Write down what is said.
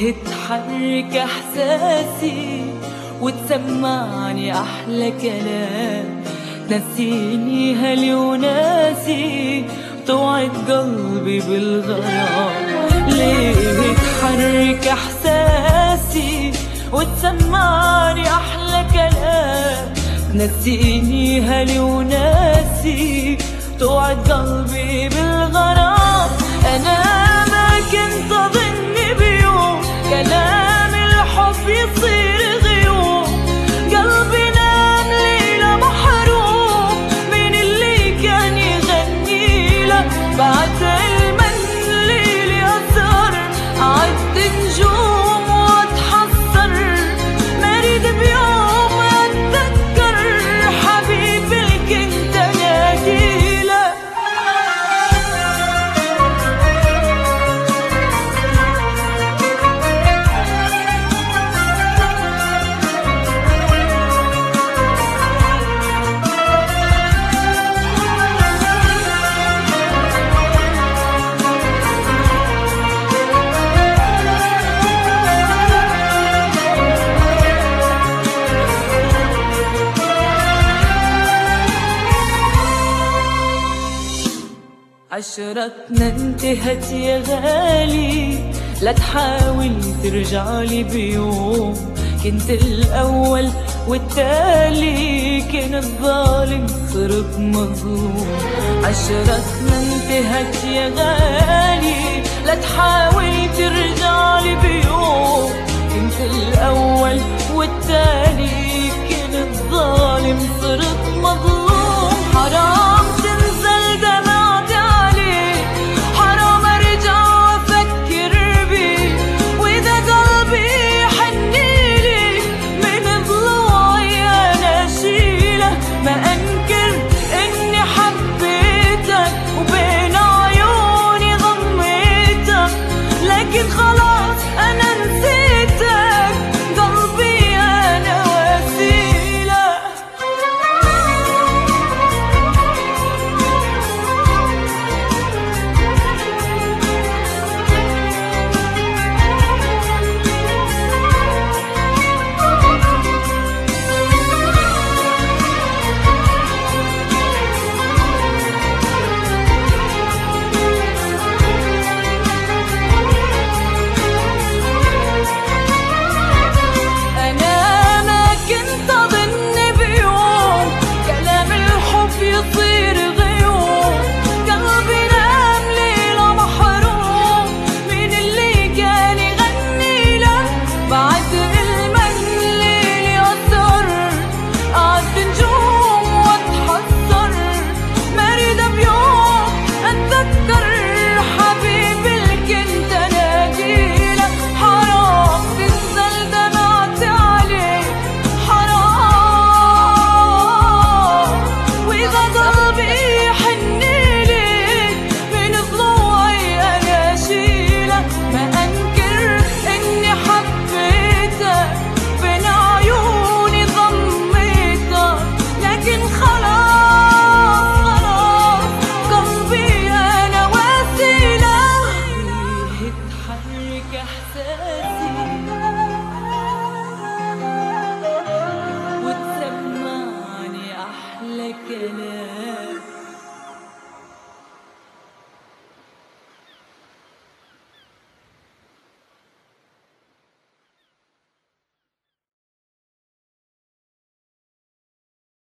ليه تحرك احساسي وتسمعني احلى كلام، تنسيني هلي وناسي توعد قلبي بالغرام. ليه تحرك احساسي وتسمعني احلى كلام، تنسيني هلي وناسي توعد قلبي بالغرام. انا ما كنت اظن بيوم كلام الحب يصير غيوم، قلبي نام ليلة محروم من اللي كان يغني له. بعد الليل يسهر عد نجوم واتحسر، مريد بيوم اتذكر حبيبي اللي كنت انادي له. عشرتنا انتهت يا غالي، لا تحاول ترجعلي بيوم. كنت الأول والتالي، كان الظالم صرت مظلوم. عشرتنا انتهت يا غالي، لا تحاول ترجعلي بيوم. كنت الأول والتالي، كان الظالم صرت مظلوم. حرام تنزل دمعتي عليه، حرام ارجع افكر بيه، واذا قلبي حنيلي من ضلوعي انا شيله. ما انكر اني حبيتك وبين عيوني ضميتك، لكن خلاص انا نسيتك، قلبي انا وسيله. يصير غيوم، قلبي نام ليلة محروم من اللي كان يغني له. بعد الليل يسهر عد نجوم واتحسر، مريدة بيوم اتذكر حبيبي اللي كنت انادي له. حرام تنزل دمعتي عليه، حرام واذا قلبي حنيلي من ضلوعي انا شيله. ما انكر اني حبيتك بين عيوني ضميتك، لكن خلاص قلبي انا وسيله. ليه تحرك احساسي وتسمعني احلى كلام،